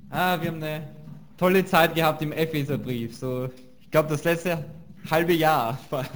Wir haben eine tolle Zeit gehabt im Epheserbrief. So, ich glaube, das letzte halbe Jahr fast.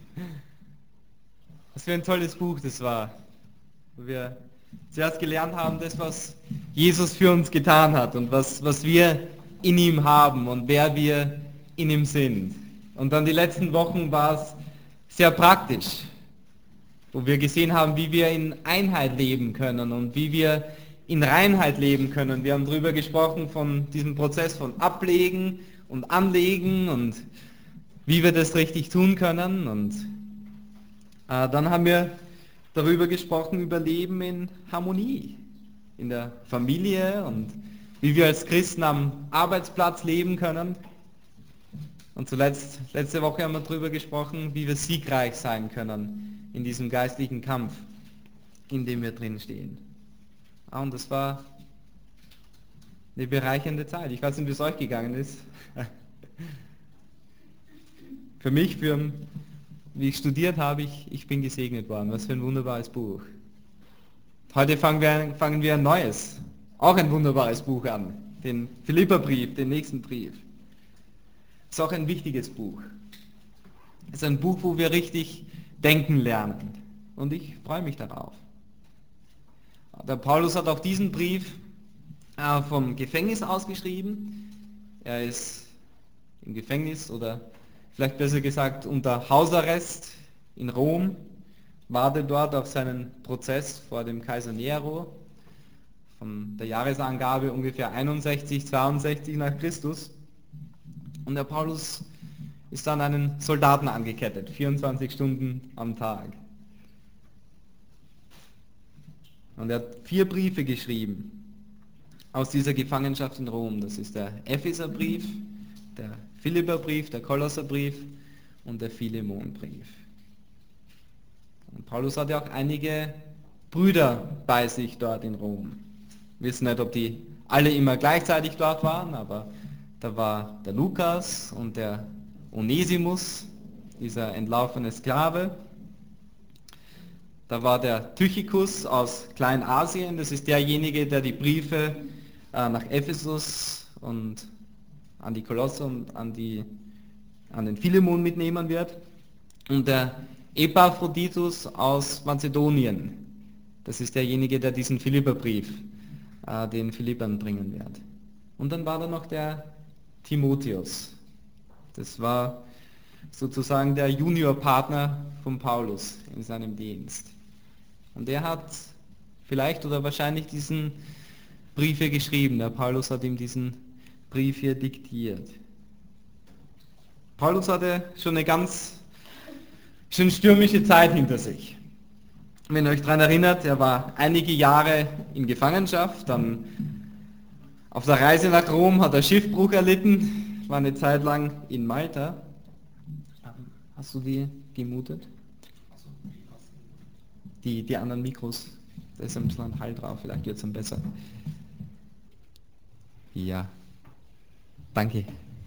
Was für ein tolles Buch das war. Wo wir zuerst gelernt haben, das, was Jesus für uns getan hat und was wir in ihm haben und wer wir in ihm sind. Und dann die letzten Wochen war es sehr praktisch, wo wir gesehen haben, wie wir in Einheit leben können und wie wir in Reinheit leben können. Wir haben darüber gesprochen von diesem Prozess von Ablegen und Anlegen und wie wir das richtig tun können. Und dann haben wir darüber gesprochen, über Leben in Harmonie, in der Familie und wie wir als Christen am Arbeitsplatz leben können. Und zuletzt, letzte Woche haben wir darüber gesprochen, wie wir siegreich sein können in diesem geistlichen Kampf, in dem wir drin stehen. Und das war eine bereichernde Zeit. Ich weiß nicht, wie es euch gegangen ist. Für mich, wie ich studiert habe, ich bin gesegnet worden. Was für ein wunderbares Buch. Heute fangen wir ein neues, auch ein wunderbares Buch an. Den Philipperbrief, den nächsten Brief. Ist auch ein wichtiges Buch. Es ist ein Buch, wo wir richtig denken lernen. Und ich freue mich darauf. Der Paulus hat auch diesen Brief vom Gefängnis ausgeschrieben. Er ist im Gefängnis oder vielleicht besser gesagt unter Hausarrest in Rom, wartet dort auf seinen Prozess vor dem Kaiser Nero. Von der Jahresangabe ungefähr 61, 62 nach Christus. Und der Paulus ist an einen Soldaten angekettet, 24 Stunden am Tag. Und er hat 4 Briefe geschrieben aus dieser Gefangenschaft in Rom. Das ist der Epheserbrief, der Philipperbrief, der Kolosserbrief und der Philemonbrief. Und Paulus hatte auch einige Brüder bei sich dort in Rom. Wir wissen nicht, ob die alle immer gleichzeitig dort waren, aber da war der Lukas und der Onesimus, dieser entlaufene Sklave. Da war der Tychicus aus Kleinasien, das ist derjenige, der die Briefe nach Ephesus und an die Kolosser und an den Philemon mitnehmen wird. Und der Epaphroditus aus Mazedonien, das ist derjenige, der diesen Philipperbrief den Philippern bringen wird. Und dann war da noch der Timotheus. Das war sozusagen der Juniorpartner von Paulus in seinem Dienst. Und der hat vielleicht oder wahrscheinlich diesen Brief hier geschrieben. Der Paulus hat ihm diesen Brief hier diktiert. Paulus hatte schon eine ganz schön stürmische Zeit hinter sich. Wenn ihr euch daran erinnert, er war einige Jahre in Gefangenschaft, dann auf der Reise nach Rom hat er Schiffbruch erlitten, war eine Zeit lang in Malta. Hast du die gemutet? Die anderen Mikros, da ist ein bisschen ein Hall drauf, vielleicht wird es dann besser. Ja, danke.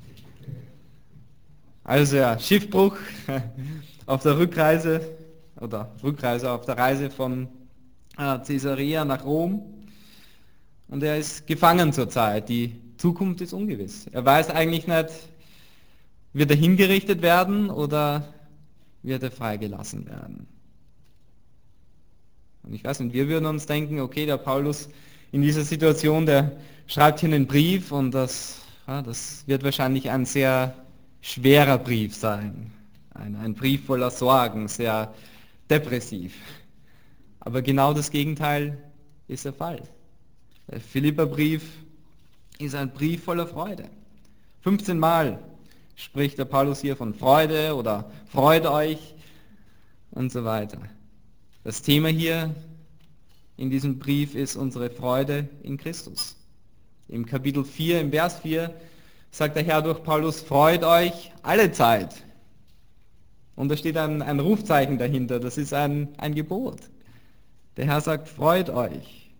Also ja, Schiffbruch auf der Rückreise auf der Reise von Caesarea nach Rom. Und er ist gefangen zurzeit. Die Zukunft ist ungewiss. Er weiß eigentlich nicht, wird er hingerichtet werden oder wird er freigelassen werden. Und ich weiß nicht, wir würden uns denken, okay, der Paulus in dieser Situation, der schreibt hier einen Brief und das wird wahrscheinlich ein sehr schwerer Brief sein. Ein Brief voller Sorgen, sehr depressiv. Aber genau das Gegenteil ist der Fall. Der Philipperbrief ist ein Brief voller Freude. 15 Mal spricht der Paulus hier von Freude oder freut euch und so weiter. Das Thema hier in diesem Brief ist unsere Freude in Christus. Im Kapitel 4, im Vers 4 sagt der Herr durch Paulus, freut euch alle Zeit. Und da steht ein Rufzeichen dahinter, das ist ein Gebot. Der Herr sagt, freut euch.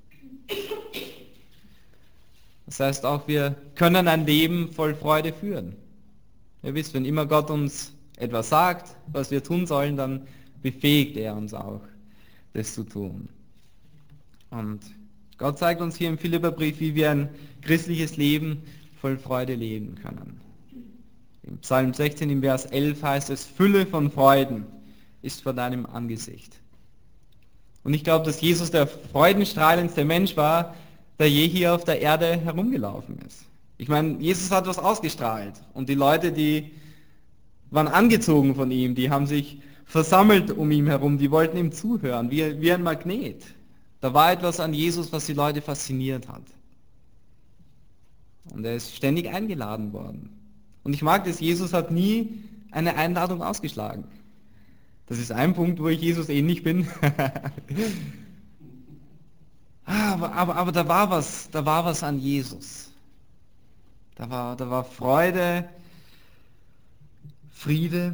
Das heißt auch, wir können ein Leben voll Freude führen. Ihr wisst, wenn immer Gott uns etwas sagt, was wir tun sollen, dann befähigt er uns auch, das zu tun. Und Gott zeigt uns hier im Philipperbrief, wie wir ein christliches Leben voll Freude leben können. Im Psalm 16 im Vers 11 heißt es, Fülle von Freuden ist vor deinem Angesicht. Und ich glaube, dass Jesus der freudenstrahlendste Mensch war, der je hier auf der Erde herumgelaufen ist. Ich meine, Jesus hat was ausgestrahlt und die Leute, die waren angezogen von ihm, die haben sich versammelt um ihn herum, die wollten ihm zuhören, wie ein Magnet. Da war etwas an Jesus, was die Leute fasziniert hat. Und er ist ständig eingeladen worden. Und ich mag das, Jesus hat nie eine Einladung ausgeschlagen. Das ist ein Punkt, wo ich Jesus ähnlich bin. aber da war was an Jesus. Da war Freude, Friede,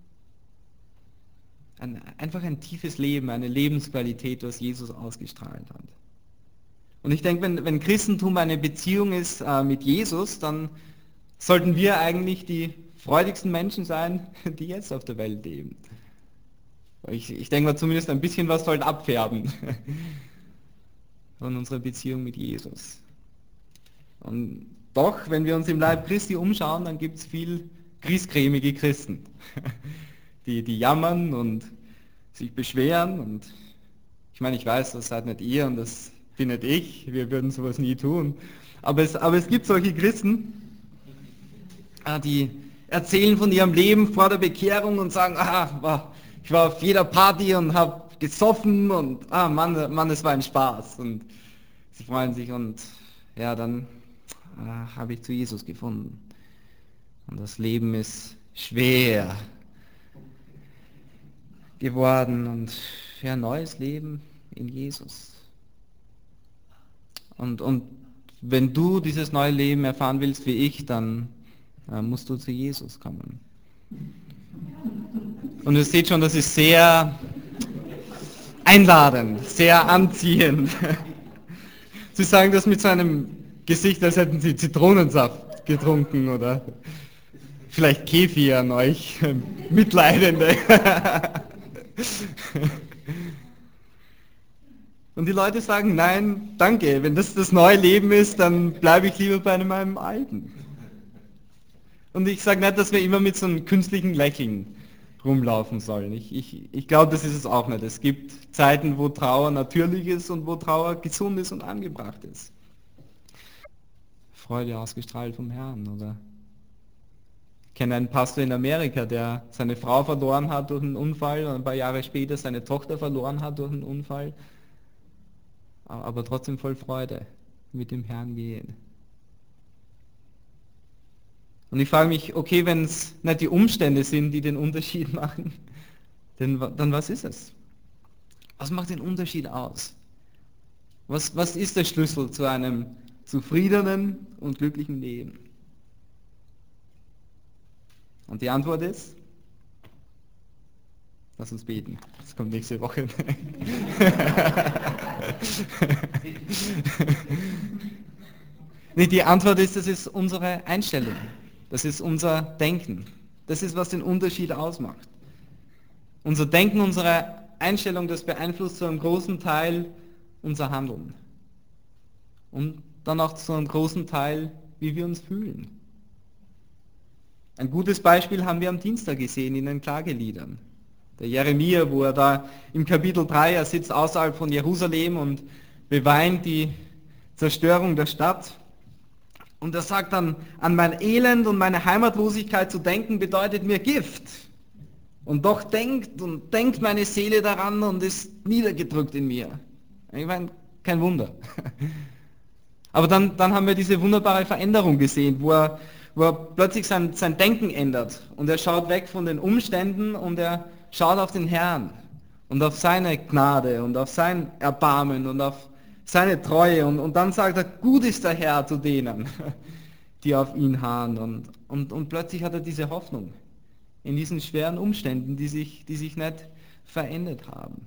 einfach ein tiefes Leben, eine Lebensqualität, was Jesus ausgestrahlt hat. Und ich denke, wenn Christentum eine Beziehung ist mit Jesus, dann sollten wir eigentlich die freudigsten Menschen sein, die jetzt auf der Welt leben. Ich denke mal, zumindest ein bisschen was sollte abfärben von unserer Beziehung mit Jesus. Und doch, wenn wir uns im Leib Christi umschauen, dann gibt es viel griesgrämige Christen, die jammern und sich beschweren. Und ich meine, ich weiß, das seid nicht ihr und das bin nicht ich, wir würden sowas nie tun. Aber es gibt solche Christen, die erzählen von ihrem Leben vor der Bekehrung und sagen, ich war auf jeder Party und habe gesoffen und Mann, es war ein Spaß. Und sie freuen sich und ja, dann habe ich zu Jesus gefunden. Und das Leben ist schwer geworden und ja, neues Leben in Jesus. Und wenn du dieses neue Leben erfahren willst wie ich, dann musst du zu Jesus kommen. Und ihr seht schon, das ist sehr einladend, sehr anziehend. Sie sagen das mit so einem Gesicht, als hätten sie Zitronensaft getrunken oder vielleicht Kefir an euch, Mitleidende. Und die Leute sagen, nein, danke, wenn das das neue Leben ist, dann bleibe ich lieber bei meinem alten. Und ich sage nicht, dass wir immer mit so einem künstlichen Lächeln rumlaufen sollen. Ich glaube, das ist es auch nicht. Es gibt Zeiten, wo Trauer natürlich ist und wo Trauer gesund ist und angebracht ist. Freude ausgestrahlt vom Herrn, oder? Ich kenne einen Pastor in Amerika, der seine Frau verloren hat durch einen Unfall und ein paar Jahre später seine Tochter verloren hat durch einen Unfall, aber trotzdem voll Freude mit dem Herrn gehen. Und ich frage mich, okay, wenn es nicht die Umstände sind, die den Unterschied machen, dann was ist es? Was macht den Unterschied aus? Was ist der Schlüssel zu einem zufriedenen und glücklichen Leben? Und die Antwort ist, lass uns beten. Das kommt nächste Woche. Nee, die Antwort ist, das ist unsere Einstellung. Das ist unser Denken. Das ist, was den Unterschied ausmacht. Unser Denken, unsere Einstellung, das beeinflusst zu einem großen Teil unser Handeln. Und dann auch zu einem großen Teil, wie wir uns fühlen. Ein gutes Beispiel haben wir am Dienstag gesehen in den Klageliedern. Der Jeremia, wo er da im Kapitel 3, er sitzt außerhalb von Jerusalem und beweint die Zerstörung der Stadt. Und er sagt dann, an mein Elend und meine Heimatlosigkeit zu denken, bedeutet mir Gift. Und doch denkt und denkt meine Seele daran und ist niedergedrückt in mir. Ich meine, kein Wunder. Aber dann haben wir diese wunderbare Veränderung gesehen, wo er plötzlich sein Denken ändert. Und er schaut weg von den Umständen und er schaut auf den Herrn und auf seine Gnade und auf sein Erbarmen und auf seine Treue. Und dann sagt er, gut ist der Herr zu denen, die auf ihn harren. Und plötzlich hat er diese Hoffnung in diesen schweren Umständen, die sich nicht verändert haben.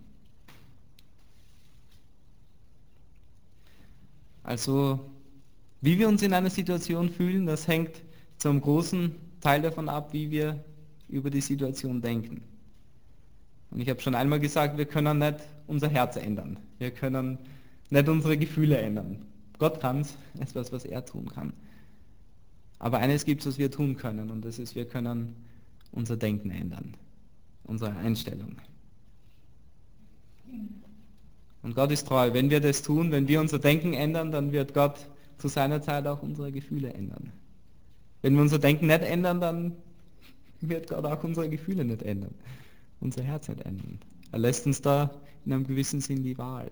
Also, wie wir uns in einer Situation fühlen, das hängt zum großen Teil davon ab, wie wir über die Situation denken. Und ich habe schon einmal gesagt, wir können nicht unser Herz ändern. Wir können nicht unsere Gefühle ändern. Gott kann es, etwas, was er tun kann. Aber eines gibt es, was wir tun können, und das ist, wir können unser Denken ändern, unsere Einstellung. Und Gott ist treu. Wenn wir das tun, wenn wir unser Denken ändern, dann wird Gott zu seiner Zeit auch unsere Gefühle ändern. Wenn wir unser Denken nicht ändern, dann wird Gott auch unsere Gefühle nicht ändern, unser Herz nicht ändern. Er lässt uns da in einem gewissen Sinn die Wahl.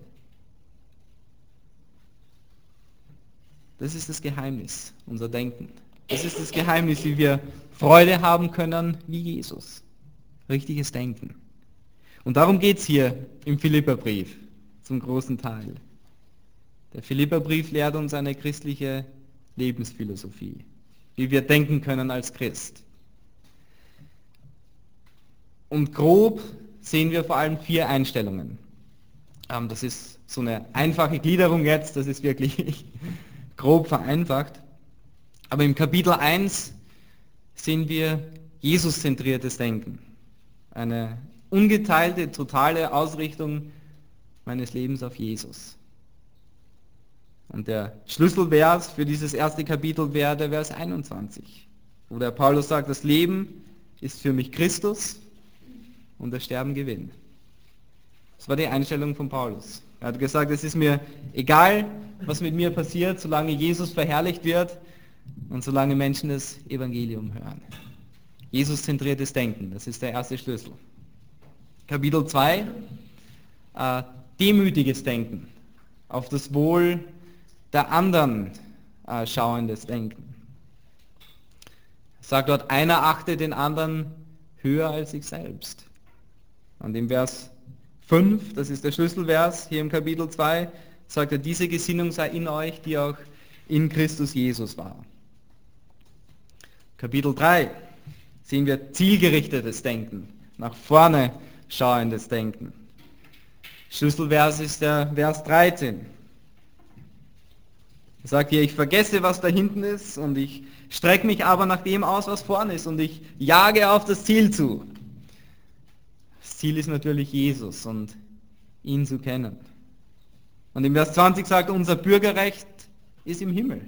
Das ist das Geheimnis, unser Denken. Das ist das Geheimnis, wie wir Freude haben können wie Jesus. Richtiges Denken. Und darum geht es hier im Philipperbrief zum großen Teil. Der Philipperbrief lehrt uns eine christliche Lebensphilosophie, wie wir denken können als Christ. Und grob sehen wir vor allem 4 Einstellungen. Das ist so eine einfache Gliederung jetzt, das ist wirklich grob vereinfacht. Aber im Kapitel 1 sehen wir Jesus-zentriertes Denken. Eine ungeteilte, totale Ausrichtung meines Lebens auf Jesus. Und der Schlüsselvers für dieses erste Kapitel wäre der Vers 21, wo der Paulus sagt, das Leben ist für mich Christus und das Sterben Gewinn. Das war die Einstellung von Paulus. Er hat gesagt, es ist mir egal, was mit mir passiert, solange Jesus verherrlicht wird und solange Menschen das Evangelium hören. Jesus-zentriertes Denken, das ist der erste Schlüssel. Kapitel 2, demütiges Denken, auf das Wohl der anderen schauendes Denken. Er sagt dort, einer achte den anderen höher als sich selbst. Und im Vers 5, das ist der Schlüsselvers hier im Kapitel 2, sagt er, diese Gesinnung sei in euch, die auch in Christus Jesus war. Kapitel 3 sehen wir zielgerichtetes Denken, nach vorne schauendes Denken. Schlüsselvers ist der Vers 13. Er sagt hier, ich vergesse, was da hinten ist und ich strecke mich aber nach dem aus, was vorne ist und ich jage auf das Ziel zu. Das Ziel ist natürlich Jesus und ihn zu kennen. Und im Vers 20 sagt er, unser Bürgerrecht ist im Himmel.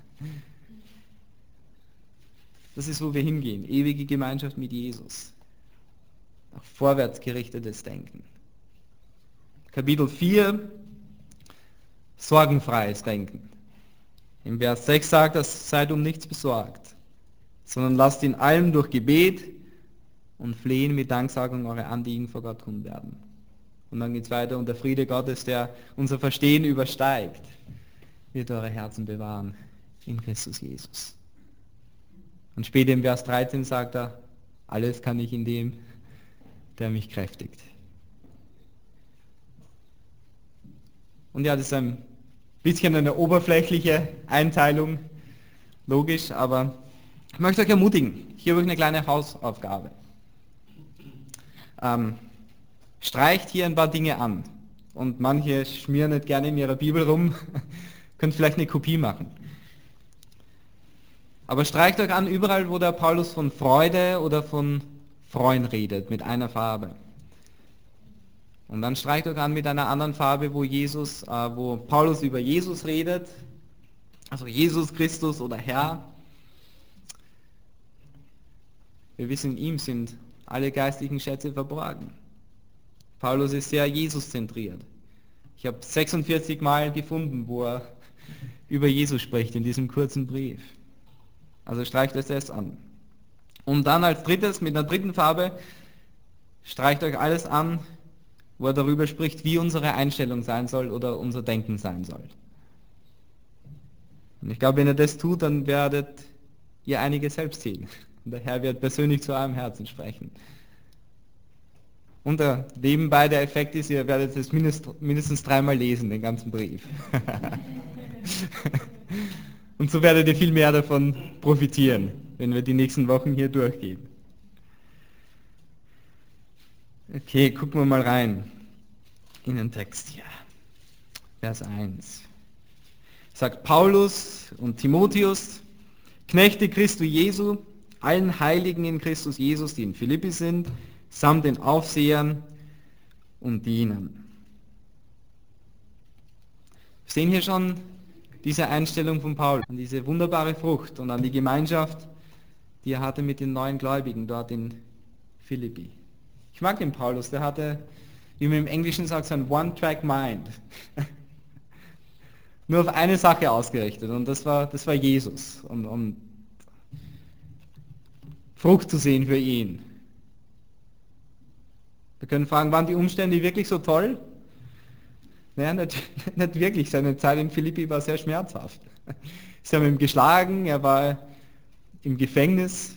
Das ist, wo wir hingehen, ewige Gemeinschaft mit Jesus. Nach vorwärts gerichtetes Denken. Kapitel 4, sorgenfreies Denken. Im Vers 6 sagt er, seid um nichts besorgt, sondern lasst in allem durch Gebet und Flehen mit Danksagung eure Anliegen vor Gott kund werden. Und dann geht es weiter, und der Friede Gottes, der unser Verstehen übersteigt, wird eure Herzen bewahren in Christus Jesus. Und später im Vers 13 sagt er, alles kann ich in dem, der mich kräftigt. Und ja, das ist ein bisschen eine oberflächliche Einteilung, logisch, aber ich möchte euch ermutigen, hier habe ich eine kleine Hausaufgabe. Streicht hier ein paar Dinge an. Und manche schmieren nicht gerne in ihrer Bibel rum, könnt vielleicht eine Kopie machen. Aber streicht euch an, überall, wo der Paulus von Freude oder von Freuen redet, mit einer Farbe. Und dann streicht euch an mit einer anderen Farbe, wo Paulus über Jesus redet, also Jesus Christus oder Herr. Wir wissen, in ihm sind alle geistlichen Schätze verborgen. Paulus ist sehr Jesus-zentriert. Ich habe 46 Mal gefunden, wo er über Jesus spricht in diesem kurzen Brief. Also streicht euch das an. Und dann als drittes, mit einer dritten Farbe, streicht euch alles an, wo er darüber spricht, wie unsere Einstellung sein soll oder unser Denken sein soll. Und ich glaube, wenn ihr das tut, dann werdet ihr einiges selbst sehen. Und der Herr wird persönlich zu eurem Herzen sprechen. Und nebenbei der Effekt ist, ihr werdet es mindestens 3-mal lesen, den ganzen Brief. Und so werdet ihr viel mehr davon profitieren, wenn wir die nächsten Wochen hier durchgehen. Okay, gucken wir mal rein in den Text hier. Vers 1. Sagt Paulus und Timotheus, Knechte Christi Jesu, allen Heiligen in Christus Jesus, die in Philippi sind, samt den Aufsehern und Dienern. Wir sehen hier schon diese Einstellung von Paulus, an diese wunderbare Frucht und an die Gemeinschaft, die er hatte mit den neuen Gläubigen dort in Philippi. Ich mag den Paulus, der hatte, wie man im Englischen sagt, so ein One-Track-Mind. Nur auf eine Sache ausgerichtet und das war Jesus und Frucht zu sehen für ihn. Wir können fragen, waren die Umstände wirklich so toll? Naja, nicht wirklich. Seine Zeit in Philippi war sehr schmerzhaft. Sie haben ihn geschlagen, er war im Gefängnis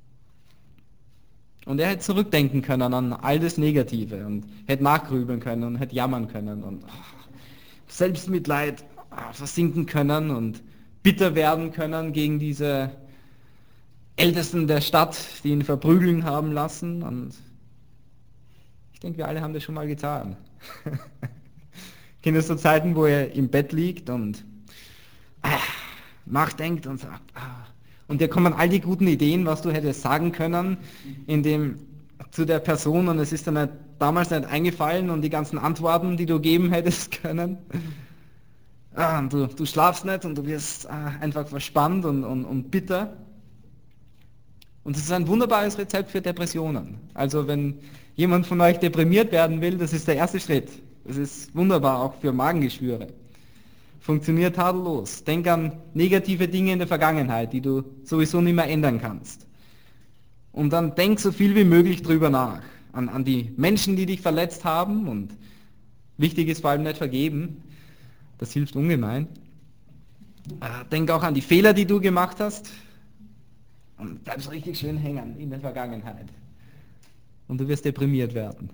und er hätte zurückdenken können an all das Negative und hätte nachgrübeln können und hätte jammern können und Selbstmitleid versinken können und bitter werden können gegen diese Ältesten der Stadt, die ihn verprügeln haben lassen. Und ich denke, wir alle haben das schon mal getan. Ich kenne so Zeiten, wo er im Bett liegt und nachdenkt und sagt, und dir kommen all die guten Ideen, was du hättest sagen können zu der Person und es ist dann damals nicht eingefallen und die ganzen Antworten, die du geben hättest können. Und du schlafst nicht und du wirst einfach verspannt und bitter. Und es ist ein wunderbares Rezept für Depressionen. Also wenn jemand von euch deprimiert werden will, das ist der erste Schritt. Das ist wunderbar, auch für Magengeschwüre. Funktioniert tadellos. Denk an negative Dinge in der Vergangenheit, die du sowieso nicht mehr ändern kannst. Und dann denk so viel wie möglich drüber nach. An die Menschen, die dich verletzt haben. Und wichtig ist vor allem nicht vergeben. Das hilft ungemein. Denk auch an die Fehler, die du gemacht hast. Und bleibst richtig schön hängen in der Vergangenheit. Und du wirst deprimiert werden.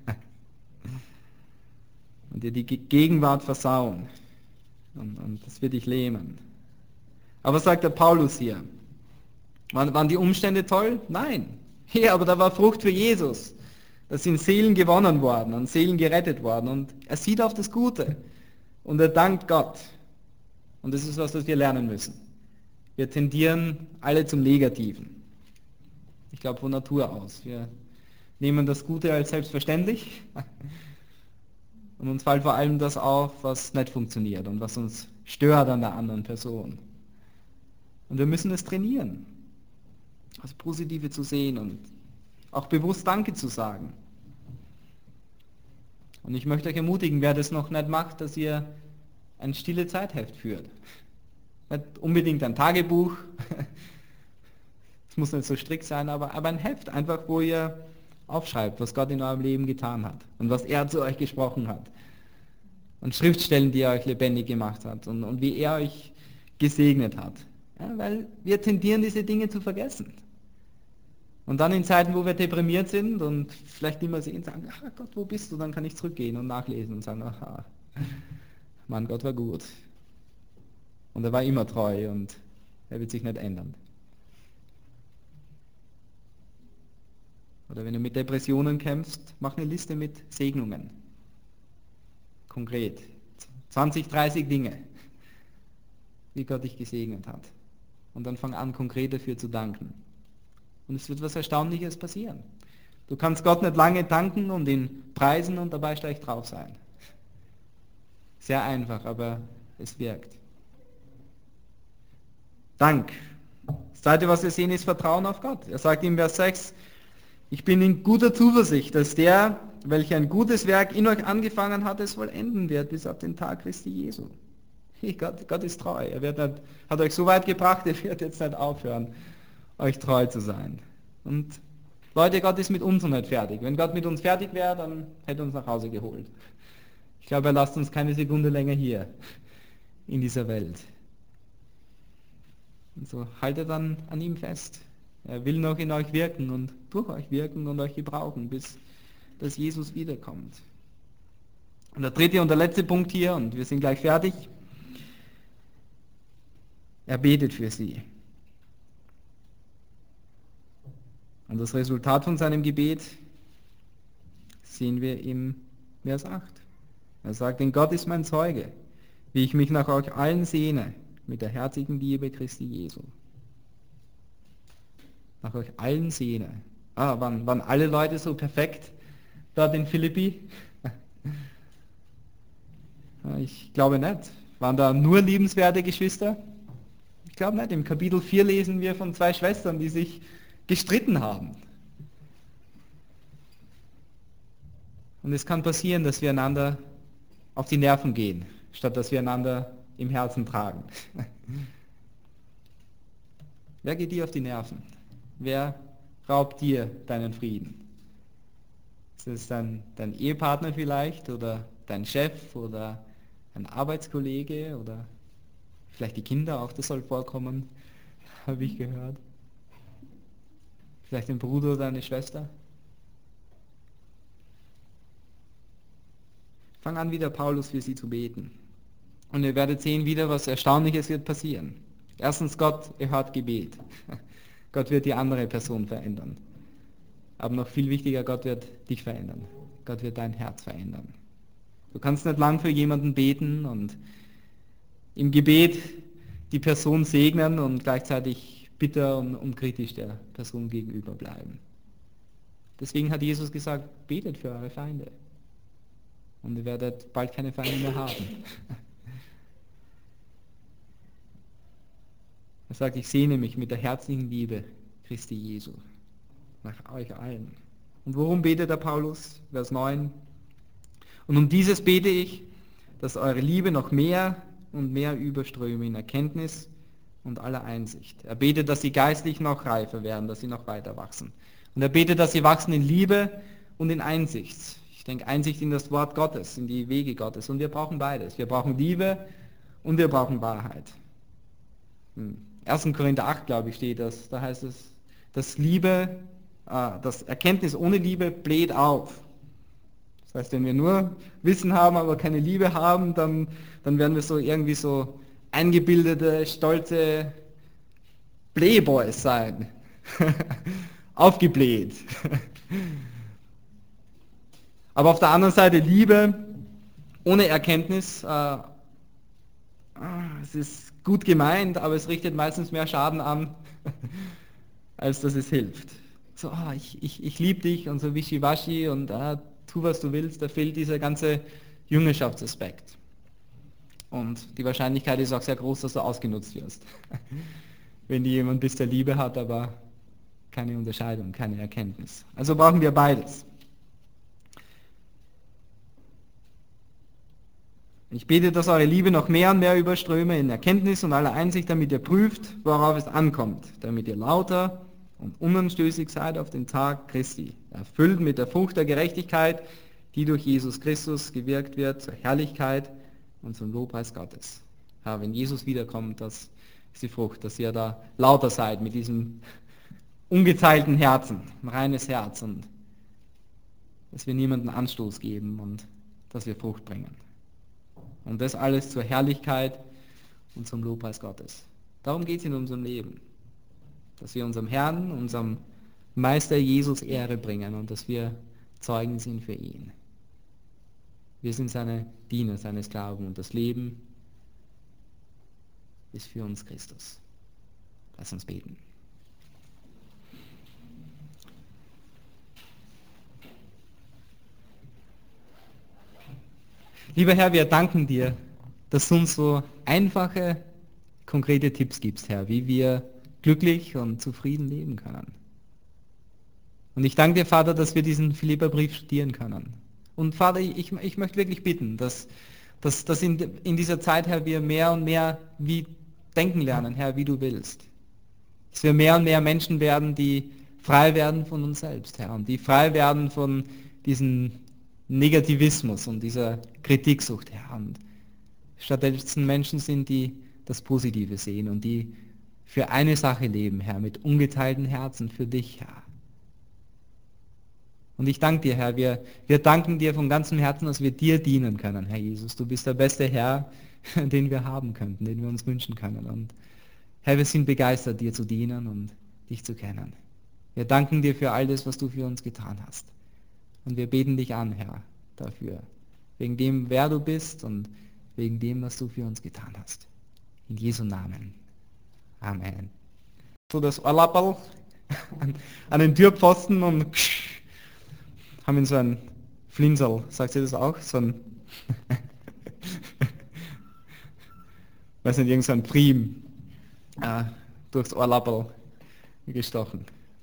Und dir die Gegenwart versauen. Und das wird dich lähmen. Aber was sagt der Paulus hier? Waren die Umstände toll? Nein. Ja, aber da war Frucht für Jesus. Da sind Seelen gewonnen worden und Seelen gerettet worden. Und er sieht auf das Gute. Und er dankt Gott. Und das ist was wir lernen müssen. Wir tendieren alle zum Negativen. Ich glaube von Natur aus. Wir nehmen das Gute als selbstverständlich. Und uns fällt vor allem das auf, was nicht funktioniert und was uns stört an der anderen Person. Und wir müssen es trainieren, das Positive zu sehen und auch bewusst Danke zu sagen. Und ich möchte euch ermutigen, wer das noch nicht macht, dass ihr ein stille Zeitheft führt. Nicht unbedingt ein Tagebuch, es muss nicht so strikt sein, aber ein Heft, einfach wo ihr aufschreibt, was Gott in eurem Leben getan hat und was er zu euch gesprochen hat. Und Schriftstellen, die er euch lebendig gemacht hat und wie er euch gesegnet hat. Ja, weil wir tendieren, diese Dinge zu vergessen. Und dann in Zeiten, wo wir deprimiert sind und vielleicht nicht mehr sehen, sagen, ach Gott, wo bist du? Dann kann ich zurückgehen und nachlesen und sagen, aha, Mann, Gott war gut. Und er war immer treu und er wird sich nicht ändern. Oder wenn du mit Depressionen kämpfst, mach eine Liste mit Segnungen. Konkret. 20, 30 Dinge, wie Gott dich gesegnet hat. Und dann fang an, konkret dafür zu danken. Und es wird was Erstaunliches passieren. Du kannst Gott nicht lange danken und ihn preisen und dabei gleich drauf sein. Sehr einfach, aber es wirkt. Dank. Das Zweite, was wir sehen, ist Vertrauen auf Gott. Er sagt im Vers 6, ich bin in guter Zuversicht, dass der, welcher ein gutes Werk in euch angefangen hat, es vollenden wird bis auf den Tag Christi Jesu. Hey, Gott ist treu. Hat euch so weit gebracht, er wird jetzt nicht aufhören, euch treu zu sein. Und Leute, Gott ist mit uns noch nicht fertig. Wenn Gott mit uns fertig wäre, dann hätte er uns nach Hause geholt. Ich glaube, er lasst uns keine Sekunde länger hier in dieser Welt. Und so haltet dann an ihm fest. Er will noch in euch wirken und durch euch wirken und euch gebrauchen, bis dass Jesus wiederkommt. Und der dritte und der letzte Punkt hier, und wir sind gleich fertig, er betet für sie. Und das Resultat von seinem Gebet sehen wir im Vers 8. Er sagt, denn Gott ist mein Zeuge, wie ich mich nach euch allen sehne, mit der herzigen Liebe Christi Jesu. Nach euch allen sehne. Waren alle Leute so perfekt dort in Philippi? Ich glaube nicht. Waren da nur liebenswerte Geschwister? Ich glaube nicht. Im Kapitel 4 lesen wir von 2 Schwestern, die sich gestritten haben. Und es kann passieren, dass wir einander auf die Nerven gehen, statt dass wir einander im Herzen tragen. Wer geht dir auf die Nerven? Wer raubt dir deinen Frieden? Ist es dein Ehepartner vielleicht oder dein Chef oder ein Arbeitskollege oder vielleicht die Kinder, auch das soll vorkommen, habe ich gehört. Vielleicht ein Bruder oder eine Schwester. Fang an, wieder Paulus für sie zu beten. Und ihr werdet sehen wieder, was Erstaunliches wird passieren. Erstens, Gott erhört Gebet. Gott wird die andere Person verändern. Aber noch viel wichtiger, Gott wird dich verändern. Gott wird dein Herz verändern. Du kannst nicht lang für jemanden beten und im Gebet die Person segnen und gleichzeitig bitter und kritisch der Person gegenüber bleiben. Deswegen hat Jesus gesagt, betet für eure Feinde. Und ihr werdet bald keine Feinde mehr haben. Er sagt, ich sehne mich mit der herzlichen Liebe Christi Jesu nach euch allen. Und worum betet der Paulus? Vers 9. Und um dieses bete ich, dass eure Liebe noch mehr und mehr überströme in Erkenntnis und aller Einsicht. Er betet, dass sie geistlich noch reifer werden, dass sie noch weiter wachsen. Und er betet, dass sie wachsen in Liebe und in Einsicht. Ich denke, Einsicht in das Wort Gottes, in die Wege Gottes. Und wir brauchen beides. Wir brauchen Liebe und wir brauchen Wahrheit. 1. Korinther 8, glaube ich, steht das. Da heißt es, dass das Erkenntnis ohne Liebe bläht auf. Das heißt, wenn wir nur Wissen haben, aber keine Liebe haben, dann werden wir so irgendwie so eingebildete, stolze Playboys sein. Aufgebläht. Aber auf der anderen Seite Liebe ohne Erkenntnis, es ist gut gemeint, aber es richtet meistens mehr Schaden an, als dass es hilft. So, ich liebe dich und so wischiwaschi und tu, was du willst, da fehlt dieser ganze Jüngerschaftsaspekt. Und die Wahrscheinlichkeit ist auch sehr groß, dass du ausgenutzt wirst. Wenn du jemand bist, der Liebe hat, aber keine Unterscheidung, keine Erkenntnis. Also brauchen wir beides. Ich bete, dass eure Liebe noch mehr und mehr überströme in Erkenntnis und aller Einsicht, damit ihr prüft, worauf es ankommt, damit ihr lauter und unanstößig seid auf den Tag Christi, erfüllt mit der Frucht der Gerechtigkeit, die durch Jesus Christus gewirkt wird, zur Herrlichkeit und zum Lobpreis Gottes. Ja, wenn Jesus wiederkommt, das ist die Frucht, dass ihr da lauter seid mit diesem ungeteilten Herzen, ein reines Herz und dass wir niemanden Anstoß geben und dass wir Frucht bringen. Und das alles zur Herrlichkeit und zum Lobpreis Gottes. Darum geht es in unserem Leben. Dass wir unserem Herrn, unserem Meister Jesus Ehre bringen und dass wir Zeugen sind für ihn. Wir sind seine Diener, seine Sklaven und das Leben ist für uns Christus. Lass uns beten. Lieber Herr, wir danken dir, dass du uns so einfache, konkrete Tipps gibst, Herr, wie wir glücklich und zufrieden leben können. Und ich danke dir, Vater, dass wir diesen Philipperbrief studieren können. Und Vater, ich möchte wirklich bitten, dass in dieser Zeit, Herr, wir mehr und mehr wie denken lernen, Herr, wie du willst. Dass wir mehr und mehr Menschen werden, die frei werden von uns selbst, Herr, und die frei werden von diesem Negativismus und dieser Kritiksucht, Herr. Und stattdessen Menschen sind, die das Positive sehen und die für eine Sache leben, Herr, mit ungeteilten Herzen für dich, Herr. Und ich danke dir, Herr, wir danken dir von ganzem Herzen, dass wir dir dienen können, Herr Jesus. Du bist der beste Herr, den wir haben könnten, den wir uns wünschen können. Und Herr, wir sind begeistert, dir zu dienen und dich zu kennen. Wir danken dir für all das, was du für uns getan hast. Und wir beten dich an, Herr, dafür. Wegen dem, wer du bist und wegen dem, was du für uns getan hast. In Jesu Namen. Amen. So das Ohrlapperl an den Türpfosten und haben in so ein Flinserl, sagt ihr das auch? So ein weiß nicht, irgend so ein Prim durchs Ohrlappel gestochen.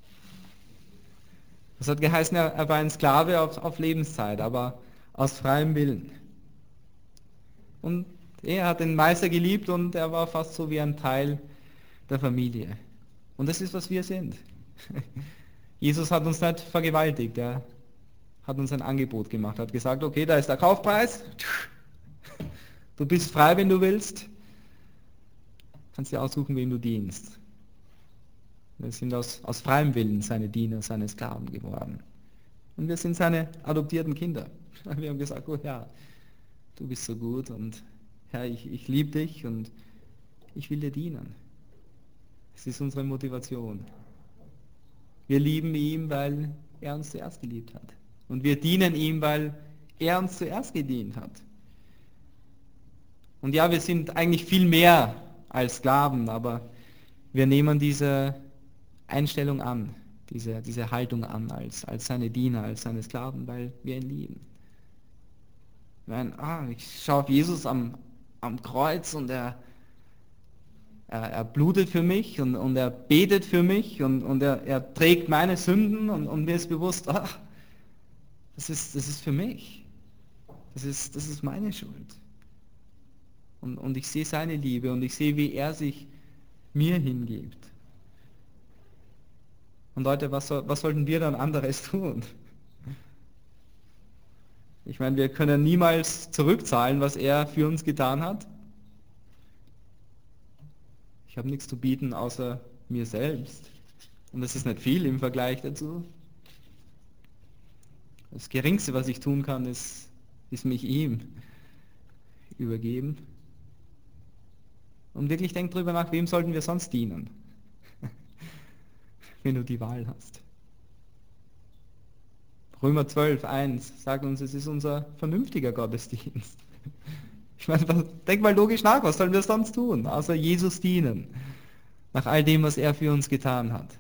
Das hat geheißen, er war ein Sklave auf Lebenszeit, aber aus freiem Willen. Und er hat den Meister geliebt und er war fast so wie ein Teil der Familie. Und das ist, was wir sind. Jesus hat uns nicht vergewaltigt, er hat uns ein Angebot gemacht, hat gesagt, okay, da ist der Kaufpreis, du bist frei, wenn du willst, kannst dir aussuchen, wem du dienst. Wir sind aus freiem Willen seine Diener, seine Sklaven geworden. Und wir sind seine adoptierten Kinder. Wir haben gesagt, oh Herr, du bist so gut und Herr, ich liebe dich und ich will dir dienen. Das ist unsere Motivation. Wir lieben ihn, weil er uns zuerst geliebt hat. Und wir dienen ihm, weil er uns zuerst gedient hat. Und ja, wir sind eigentlich viel mehr als Sklaven, aber wir nehmen diese Einstellung an, diese Haltung an, als seine Diener, als seine Sklaven, weil wir ihn lieben. Ich schaue auf Jesus am Kreuz und er blutet für mich und er betet für mich und er trägt meine Sünden und mir ist bewusst, das ist für mich. Das ist meine Schuld. Und ich sehe seine Liebe und ich sehe, wie er sich mir hingibt. Und Leute, was sollten wir dann anderes tun? Ich meine, wir können niemals zurückzahlen, was er für uns getan hat. Ich habe nichts zu bieten, außer mir selbst. Und das ist nicht viel im Vergleich dazu. Das Geringste, was ich tun kann, ist mich ihm übergeben. Und wirklich denk drüber nach, wem sollten wir sonst dienen, wenn du die Wahl hast. Römer 12, 1 sagt uns, es ist unser vernünftiger Gottesdienst. Ich meine, denk mal logisch nach, was sollen wir sonst tun, außer Jesus dienen, nach all dem, was er für uns getan hat.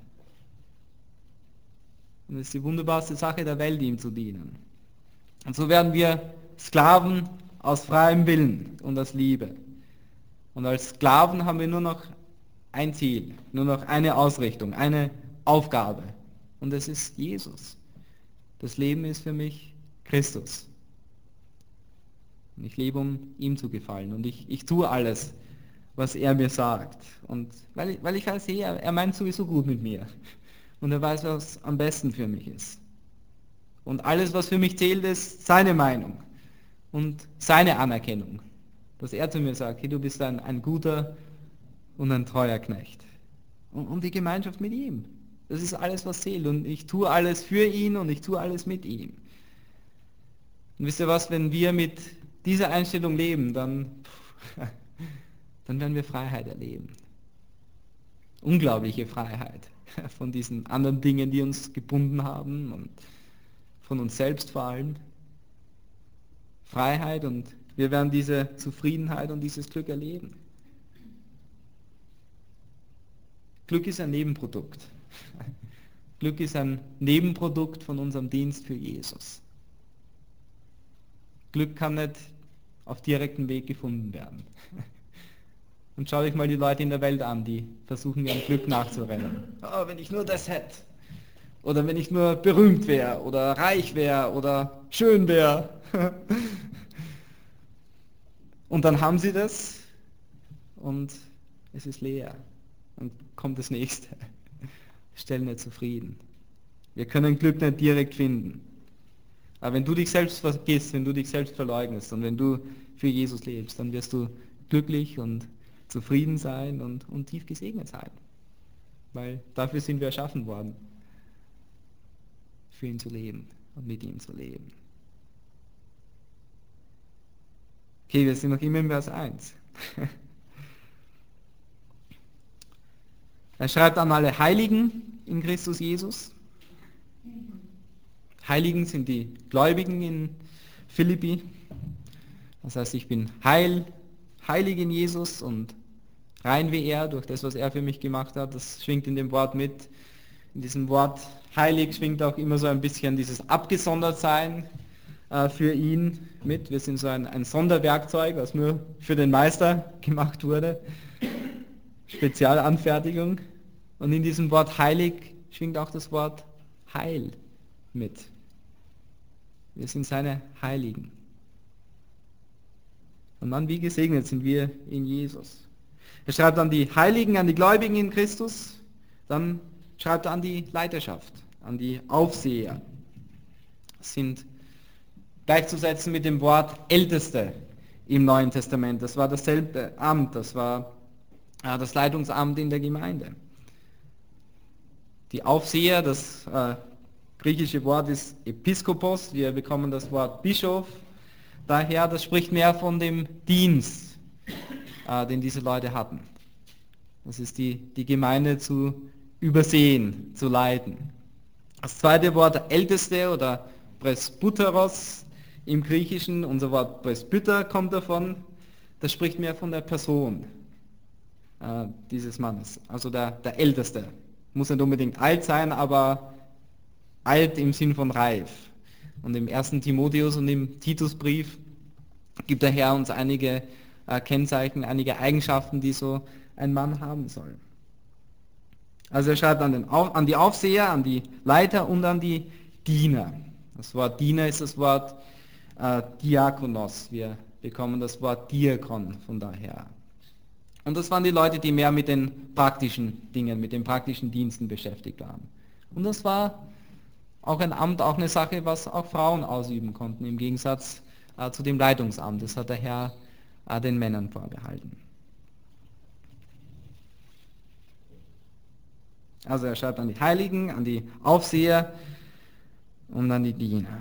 Und es ist die wunderbarste Sache der Welt, ihm zu dienen. Und so werden wir Sklaven aus freiem Willen und aus Liebe. Und als Sklaven haben wir nur noch ein Ziel, nur noch eine Ausrichtung, eine Aufgabe. Und das ist Jesus. Das Leben ist für mich Christus. Und ich lebe, um ihm zu gefallen. Und ich tue alles, was er mir sagt. Und weil ich weiß, er meint sowieso gut mit mir. Und er weiß, was am besten für mich ist. Und alles, was für mich zählt, ist seine Meinung und seine Anerkennung. Dass er zu mir sagt, hey, du bist ein guter und ein treuer Knecht. Und die Gemeinschaft mit ihm. Das ist alles, was zählt. Und ich tue alles für ihn und ich tue alles mit ihm. Und wisst ihr was, wenn wir mit dieser Einstellung leben, dann werden wir Freiheit erleben. Unglaubliche Freiheit von diesen anderen Dingen, die uns gebunden haben und von uns selbst vor allem. Freiheit und wir werden diese Zufriedenheit und dieses Glück erleben. Glück ist ein Nebenprodukt. Glück ist ein Nebenprodukt von unserem Dienst für Jesus. Glück kann nicht auf direktem Weg gefunden werden. Und schau euch mal die Leute in der Welt an, die versuchen, ihrem Glück nachzurennen. Oh, wenn ich nur das hätte. Oder wenn ich nur berühmt wäre oder reich wäre oder schön wäre. Und dann haben sie das und es ist leer. Und kommt das nächste. Stellen nicht zufrieden. Wir können Glück nicht direkt finden. Aber wenn du dich selbst vergisst, wenn du dich selbst verleugnest und wenn du für Jesus lebst, dann wirst du glücklich und zufrieden sein und tief gesegnet sein. Weil dafür sind wir erschaffen worden. Für ihn zu leben und mit ihm zu leben. Okay, wir sind noch immer im Vers 1. Er schreibt an alle Heiligen in Christus Jesus. Heiligen sind die Gläubigen in Philippi. Das heißt, ich bin heilig in Jesus und rein wie er, durch das, was er für mich gemacht hat. Das schwingt in dem Wort mit. In diesem Wort heilig schwingt auch immer so ein bisschen dieses Abgesondertsein. für ihn mit. Wir sind so ein Sonderwerkzeug, was nur für den Meister gemacht wurde. Spezialanfertigung. Und in diesem Wort heilig schwingt auch das Wort Heil mit. Wir sind seine Heiligen. Und dann, wie gesegnet sind wir in Jesus. Er schreibt an die Heiligen, an die Gläubigen in Christus, dann schreibt er an die Leiterschaft, an die Aufseher. Das sind gleichzusetzen mit dem Wort Älteste im Neuen Testament. Das war dasselbe Amt, das war das Leitungsamt in der Gemeinde. Die Aufseher, das griechische Wort ist Episkopos, wir bekommen das Wort Bischof. Daher, das spricht mehr von dem Dienst, den diese Leute hatten. Das ist die Gemeinde zu übersehen, zu leiten. Das zweite Wort Älteste oder Presbyteros im Griechischen, unser Wort Presbyter kommt davon, das spricht mehr von der Person dieses Mannes, also der Älteste. Muss nicht unbedingt alt sein, aber alt im Sinn von reif. Und im 1. Timotheus und im Titusbrief gibt der Herr uns einige Kennzeichen, einige Eigenschaften, die so ein Mann haben soll. Also er schreibt an die Aufseher, an die Leiter und an die Diener. Das Wort Diener ist das Wort Diakonos. Wir bekommen das Wort Diakon von daher. Und das waren die Leute, die mehr mit den praktischen Dingen, mit den praktischen Diensten beschäftigt waren. Und das war auch ein Amt, auch eine Sache, was auch Frauen ausüben konnten, im Gegensatz zu dem Leitungsamt. Das hat der Herr den Männern vorbehalten. Also er schreibt an die Heiligen, an die Aufseher und an die Diener.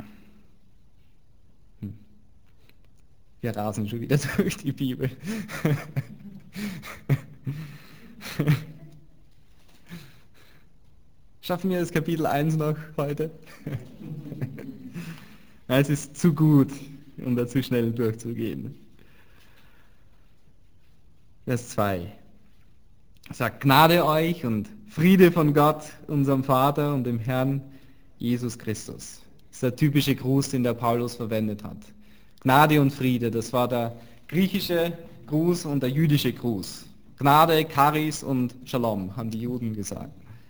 Wir rasen schon wieder durch die Bibel. Schaffen wir das Kapitel 1 noch heute? Es ist zu gut, um da zu schnell durchzugehen. Vers 2. Sagt Gnade euch und Friede von Gott, unserem Vater und dem Herrn Jesus Christus. Das ist der typische Gruß, den der Paulus verwendet hat. Gnade und Friede, das war der griechische Gruß und der jüdische Gruß. Gnade, Charis und Shalom, haben die Juden gesagt.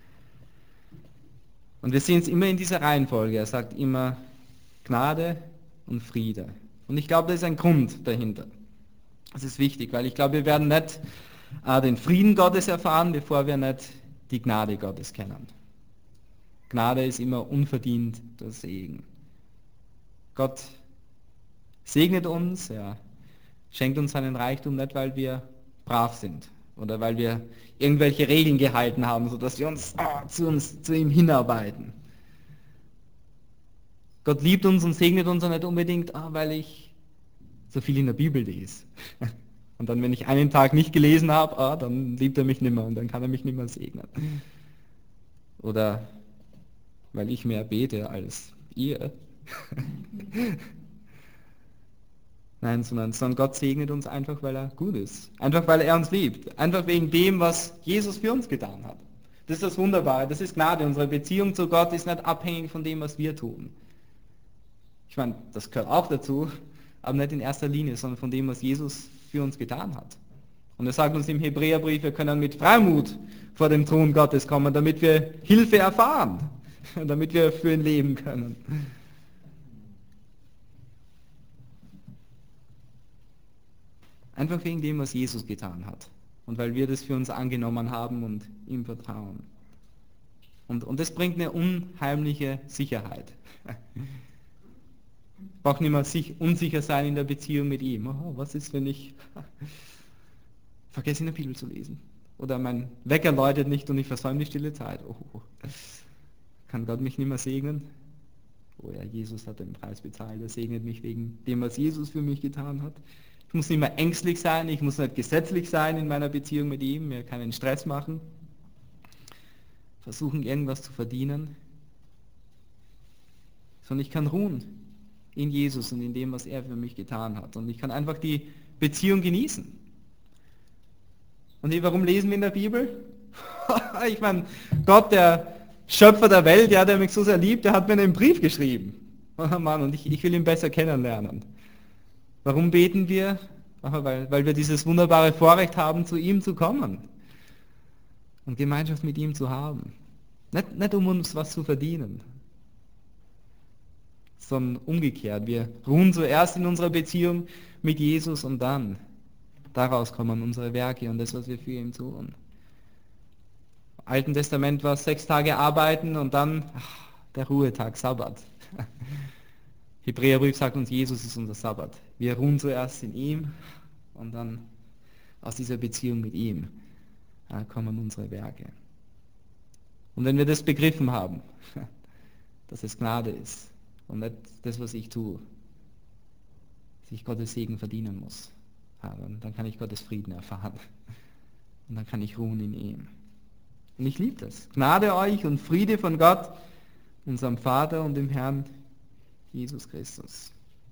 Und wir sehen es immer in dieser Reihenfolge. Er sagt immer Gnade und Friede. Und ich glaube, da ist ein Grund dahinter. Das ist wichtig, weil ich glaube, wir werden nicht den Frieden Gottes erfahren, bevor wir nicht die Gnade Gottes kennen. Gnade ist immer unverdient der Segen. Gott segnet uns, er schenkt uns seinen Reichtum nicht, weil wir brav sind oder weil wir irgendwelche Regeln gehalten haben, sodass wir uns zu ihm hinarbeiten. Gott liebt uns und segnet uns auch nicht unbedingt, weil ich so viel in der Bibel lese. Und dann, wenn ich einen Tag nicht gelesen habe, dann liebt er mich nimmer und dann kann er mich nimmer segnen. Oder weil ich mehr bete als ihr. Nein, sondern Gott segnet uns einfach, weil er gut ist. Einfach, weil er uns liebt. Einfach wegen dem, was Jesus für uns getan hat. Das ist das Wunderbare, das ist Gnade. Unsere Beziehung zu Gott ist nicht abhängig von dem, was wir tun. Ich meine, das gehört auch dazu, aber nicht in erster Linie, sondern von dem, was Jesus für uns getan hat. Und er sagt uns im Hebräerbrief, wir können mit Freimut vor dem Thron Gottes kommen, damit wir Hilfe erfahren, damit wir für ihn leben können. Einfach wegen dem, was Jesus getan hat. Und weil wir das für uns angenommen haben und ihm vertrauen. Und das bringt eine unheimliche Sicherheit. Ich brauche nicht mehr unsicher sein in der Beziehung mit ihm. Oh, was ist, wenn ich vergesse, in der Bibel zu lesen? Oder mein Wecker läutet nicht und ich versäume die stille Zeit. Oh, kann Gott mich nicht mehr segnen? Oh ja, Jesus hat den Preis bezahlt. Er segnet mich wegen dem, was Jesus für mich getan hat. Ich muss nicht mehr ängstlich sein, ich muss nicht gesetzlich sein in meiner Beziehung mit ihm, mir keinen Stress machen, versuchen irgendwas zu verdienen, sondern ich kann ruhen in Jesus und in dem, was er für mich getan hat. Und ich kann einfach die Beziehung genießen. Und warum lesen wir in der Bibel? Ich meine, Gott, der Schöpfer der Welt, der mich so sehr liebt, der hat mir einen Brief geschrieben. Oh Mann, und ich will ihn besser kennenlernen. Warum beten wir? Aha, weil wir dieses wunderbare Vorrecht haben, zu ihm zu kommen und Gemeinschaft mit ihm zu haben. Nicht um uns was zu verdienen, sondern umgekehrt. Wir ruhen zuerst in unserer Beziehung mit Jesus und dann daraus kommen unsere Werke und das, was wir für ihn tun. Im Alten Testament war es 6 Tage arbeiten und dann der Ruhetag, Sabbat. Hebräerbrief sagt uns, Jesus ist unser Sabbat. Wir ruhen zuerst in ihm und dann aus dieser Beziehung mit ihm kommen unsere Werke. Und wenn wir das begriffen haben, dass es Gnade ist und nicht das, was ich tue, dass ich Gottes Segen verdienen muss, dann kann ich Gottes Frieden erfahren. Und dann kann ich ruhen in ihm. Und ich liebe das. Gnade euch und Friede von Gott, unserem Vater und dem Herrn Jesus Christus.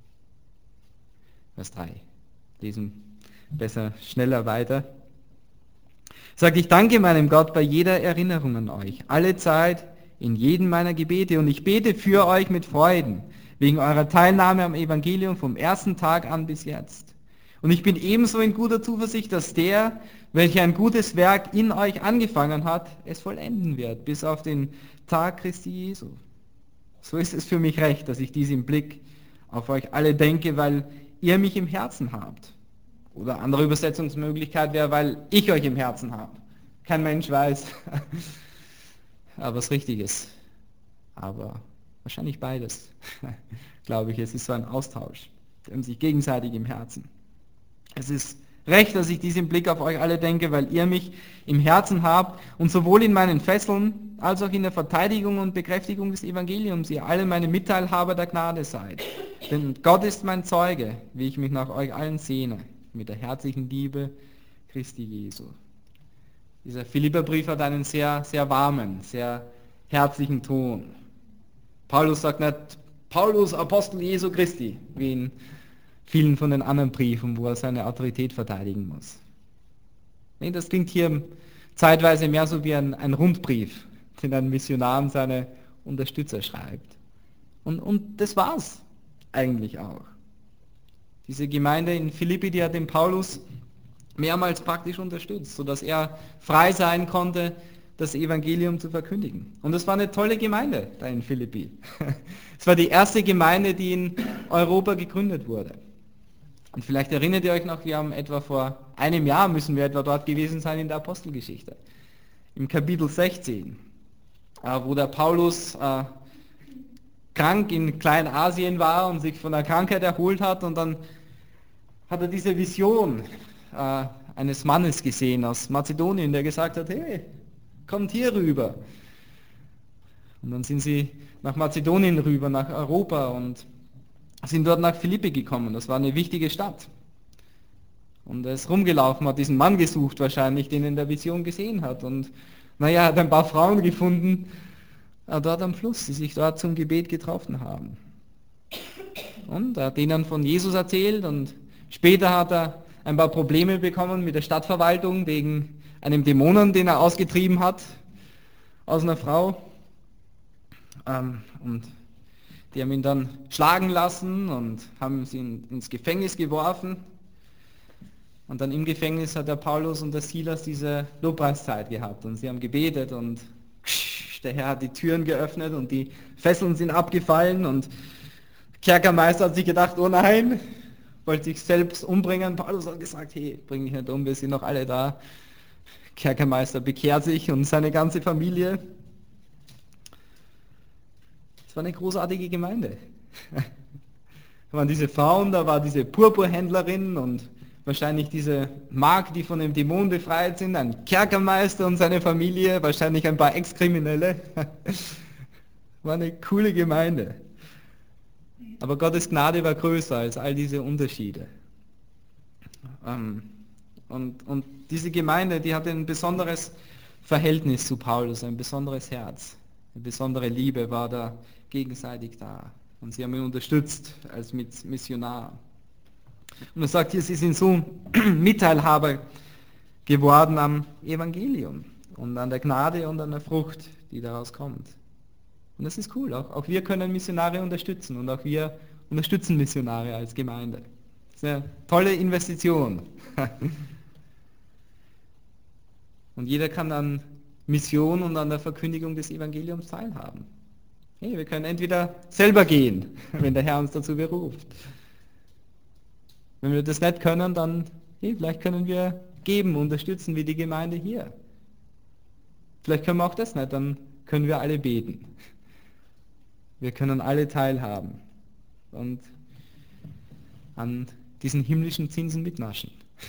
Vers 3. Lesen besser schneller weiter. Sagt, ich danke meinem Gott bei jeder Erinnerung an euch, alle Zeit, in jedem meiner Gebete. Und ich bete für euch mit Freuden, wegen eurer Teilnahme am Evangelium vom ersten Tag an bis jetzt. Und ich bin ebenso in guter Zuversicht, dass der, welcher ein gutes Werk in euch angefangen hat, es vollenden wird, bis auf den Tag Christi Jesu. So ist es für mich recht, dass ich dies im Blick auf euch alle denke, weil ihr mich im Herzen habt. Oder andere Übersetzungsmöglichkeit wäre, weil ich euch im Herzen habe. Kein Mensch weiß, was richtig ist. Aber wahrscheinlich beides, glaube ich. Es ist so ein Austausch. Wir haben sich gegenseitig im Herzen. Es ist recht, dass ich dies im Blick auf euch alle denke, weil ihr mich im Herzen habt und sowohl in meinen Fesseln als auch in der Verteidigung und Bekräftigung des Evangeliums ihr alle meine Mitteilhaber der Gnade seid. Denn Gott ist mein Zeuge, wie ich mich nach euch allen sehne, mit der herzlichen Liebe Christi Jesu. Dieser Philipperbrief hat einen sehr, sehr warmen, sehr herzlichen Ton. Paulus sagt nicht, Paulus, Apostel Jesu Christi, wie in vielen von den anderen Briefen, wo er seine Autorität verteidigen muss. Nee, das klingt hier zeitweise mehr so wie ein Rundbrief, den ein Missionar an seine Unterstützer schreibt. Und das war's eigentlich auch. Diese Gemeinde in Philippi, die hat den Paulus mehrmals praktisch unterstützt, sodass er frei sein konnte, das Evangelium zu verkündigen. Und es war eine tolle Gemeinde da in Philippi. Es war die erste Gemeinde, die in Europa gegründet wurde. Und vielleicht erinnert ihr euch noch, wir haben etwa vor einem Jahr, müssen wir etwa dort gewesen sein in der Apostelgeschichte. Im Kapitel 16, wo der Paulus krank in Kleinasien war und sich von der Krankheit erholt hat, und dann hat er diese Vision eines Mannes gesehen aus Mazedonien, der gesagt hat, hey, kommt hier rüber. Und dann sind sie nach Mazedonien rüber, nach Europa, und sind dort nach Philippi gekommen. Das war eine wichtige Stadt. Und er ist rumgelaufen, hat diesen Mann gesucht wahrscheinlich, den er in der Vision gesehen hat. Und naja, hat ein paar Frauen gefunden, dort am Fluss, die sich dort zum Gebet getroffen haben. Und er hat ihnen von Jesus erzählt, und später hat er ein paar Probleme bekommen mit der Stadtverwaltung wegen einem Dämonen, den er ausgetrieben hat aus einer Frau. Und die haben ihn dann schlagen lassen und haben ihn ins Gefängnis geworfen. Und dann im Gefängnis hat der Paulus und der Silas diese Lobpreiszeit gehabt, und sie haben gebetet, und der Herr hat die Türen geöffnet und die Fesseln sind abgefallen, und der Kerkermeister hat sich gedacht, oh nein, wollte sich selbst umbringen. Paulus hat gesagt, hey, bring mich nicht um, wir sind noch alle da. Kerkermeister bekehrt sich und seine ganze Familie. Es war eine großartige Gemeinde. Da waren diese Frauen, da war diese Purpurhändlerin und wahrscheinlich diese Magd, die von dem Dämon befreit sind, ein Kerkermeister und seine Familie, wahrscheinlich ein paar Ex-Kriminelle. War eine coole Gemeinde. Aber Gottes Gnade war größer als all diese Unterschiede. Und diese Gemeinde, die hatte ein besonderes Verhältnis zu Paulus, ein besonderes Herz. Eine besondere Liebe war da gegenseitig da. Und sie haben ihn unterstützt als Missionar. Und er sagt hier, sie sind so Mitteilhaber geworden am Evangelium und an der Gnade und an der Frucht, die daraus kommt. Und das ist cool. Auch wir können Missionare unterstützen und auch wir unterstützen Missionare als Gemeinde. Das ist eine tolle Investition. Und jeder kann an Mission und an der Verkündigung des Evangeliums teilhaben. Hey, wir können entweder selber gehen, wenn der Herr uns dazu beruft. Wenn wir das nicht können, dann hey, vielleicht können wir geben, unterstützen wie die Gemeinde hier. Vielleicht können wir auch das nicht, dann können wir alle beten. Wir können alle teilhaben und an diesen himmlischen Zinsen mitnaschen.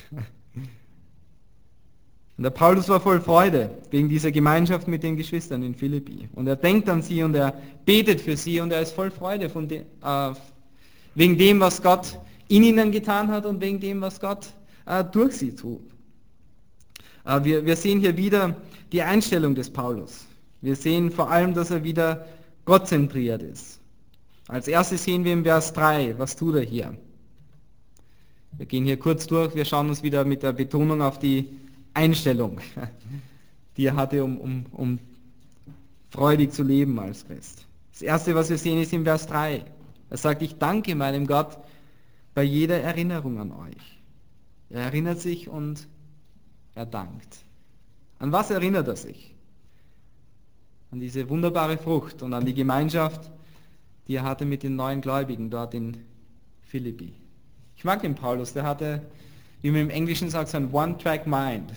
Und der Paulus war voll Freude wegen dieser Gemeinschaft mit den Geschwistern in Philippi. Und er denkt an sie und er betet für sie und er ist voll Freude wegen dem, was Gott in ihnen getan hat und wegen dem, was Gott durch sie tut. Wir sehen hier wieder die Einstellung des Paulus. Wir sehen vor allem, dass er wieder gottzentriert ist. Als erstes sehen wir im Vers 3, was tut er hier? Wir gehen hier kurz durch, wir schauen uns wieder mit der Betonung auf die Einstellung, die er hatte, um freudig zu leben als Christ. Das Erste, was wir sehen, ist im Vers 3. Er sagt, ich danke meinem Gott bei jeder Erinnerung an euch. Er erinnert sich und er dankt. An was erinnert er sich? An diese wunderbare Frucht und an die Gemeinschaft, die er hatte mit den neuen Gläubigen dort in Philippi. Ich mag den Paulus, der hatte, wie man im Englischen sagt, so ein One-Track-Mind.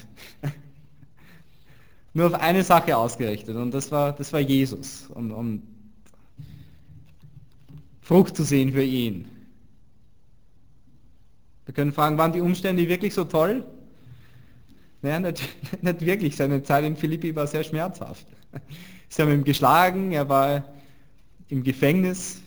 Nur auf eine Sache ausgerichtet und das war Jesus und Frucht zu sehen für ihn. Wir können fragen, waren die Umstände wirklich so toll? Naja, nicht wirklich. Seine Zeit in Philippi war sehr schmerzhaft. Sie haben ihn geschlagen, er war im Gefängnis.